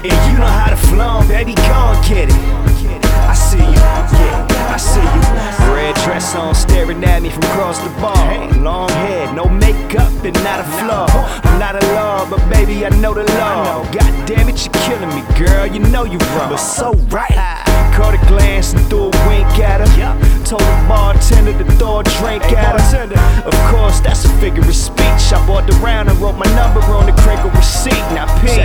And you know how to flow, baby, gon' get it. I see you, yeah, I see you. Red dress on, staring at me from across the bar. Long hair, no makeup and not a flaw. I'm not in love, but baby, I know the law. God damn it, you're killing me, girl, you know you wrong, but so right. Caught a glance and threw a wink at her. Told the bartender to throw a drink at her. Of course, that's a figure of speech. I bought the round and wrote my number on the crinkle receipt. Now peep,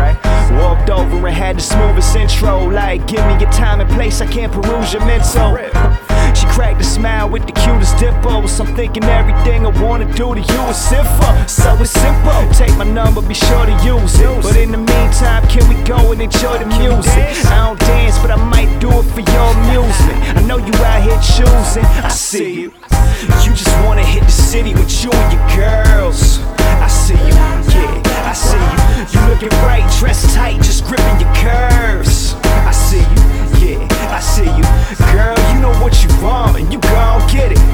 walked over and had the smoothest intro. Like, give me your time and place, I can't peruse your mental. She cracked a smile with the cutest dimples. I'm thinking everything I wanna do to you is simple. So it's simple, take my number, be sure to use it. But in the meantime, can we go and enjoy the music? I don't dance, but I might do it for your amusement. I know you out here choosing, I see you. You just wanna hit the city with you and your girls. I see you, yeah, I see you. You looking right, dressed tight, just gripping your curves. I see you, yeah, I see you. Girl, you know what you want and you gon' get it.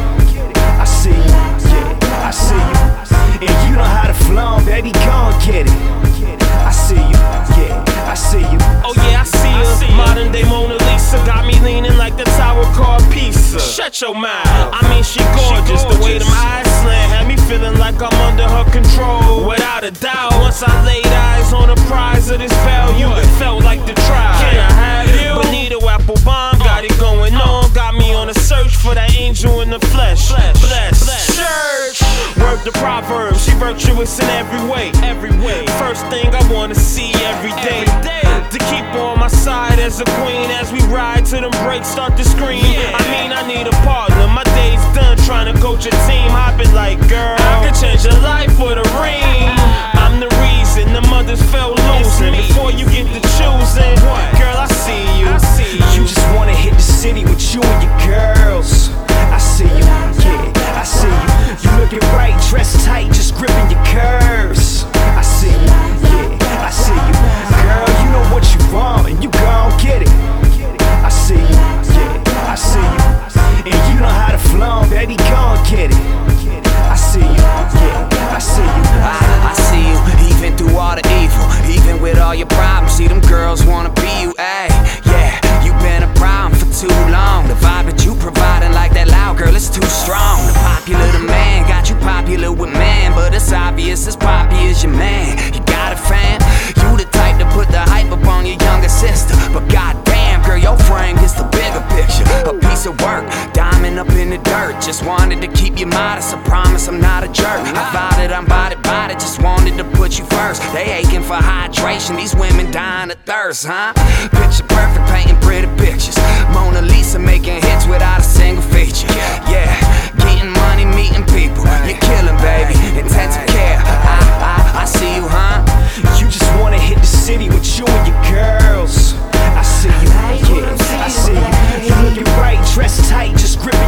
I see you, yeah, I see you. And you know how to flow, baby, gon' get it. I see you, yeah, I see you. Oh yeah, I see her. Modern day Mona Lisa got me leaning like the tower called Pisa. Shut your mouth. I mean, she gorgeous. The way them eyes slant had me feeling like I'm under her control. Without a doubt, once I laid eyes on the prize of this value, it felt like the tribe. Can I have you? Bonita Applebaum got it going on. Got me on a search for that angel in the flesh. Bless. Search. Word the proverb. She virtuous in every way. First thing I wanna see every day. To keep on my side as a queen as we ride to them breaks start to scream. I mean, I need a partner. My day's done trying to coach a team. I've been like, girl, I could change your life with a ring. I'm the reason the mothers fell losing. Before you get to choosing, girl, I see you. You just wanna hit the city with you and your girls. I see you, yeah, I see you. You looking right, dressed tight, just gripping your curves. I see you, yeah, I see you. Girl, you know what you want and you gon' get it. I see you, yeah, I see you. And you know how to flow, baby, gon' get it. I see you, yeah, I see you. I see you, even through all the evil, even with all your problems. See them girls wanna be you, ayy. Yeah, you been a problem for too long. The vibe that you providing, like that loud girl, it's too strong. The popular demand got you popular with man, but it's obvious as poppy as your man. You got a fan? You the type to put the hype up on your younger sister, but goddamn, girl, your frame gets the bigger picture. A piece of work, diamond up in the dirt. Just wanted to keep you modest, I promise I'm not a jerk. I vowed that I'm body, just wanted to put you first. They aching for hydration, these women dying of thirst, huh? Picture perfect, painting pretty pictures. Mona Lisa making hits without a single feature. Yeah, getting money, meeting people. You're killing, baby, intensive care. I see you, huh? You just wanna hit the city with you and your girls. I see you, yeah, I see you. You looking right, dressed tight, just gripping